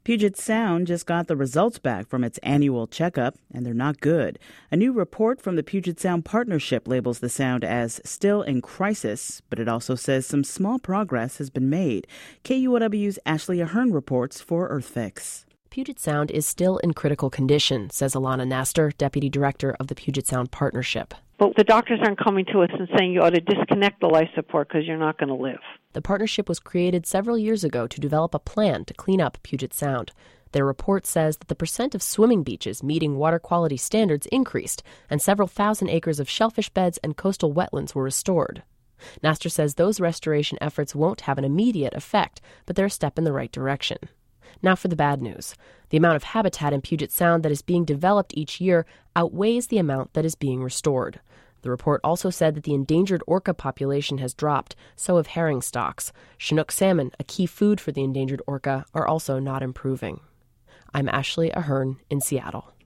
Puget Sound just got the results back from its annual checkup, and they're not good. A new report from the Puget Sound Partnership labels the sound as still in crisis, but it also says some small progress has been made. KUOW's Ashley Ahern reports for EarthFix. Puget Sound is still in critical condition, says Alana Nestor, Deputy Director of the Puget Sound Partnership. But the doctors aren't coming to us and saying you ought to disconnect the life support because you're not going to live. The partnership was created several years ago to develop a plan to clean up Puget Sound. Their report says that the percent of swimming beaches meeting water quality standards increased, and several thousand acres of shellfish beds and coastal wetlands were restored. Nestor says those restoration efforts won't have an immediate effect, but they're a step in the right direction. Now for the bad news. The amount of habitat in Puget Sound that is being developed each year outweighs the amount that is being restored. The report also said that the endangered orca population has dropped, so have herring stocks. Chinook salmon, a key food for the endangered orca, are also not improving. I'm Ashley Ahern in Seattle.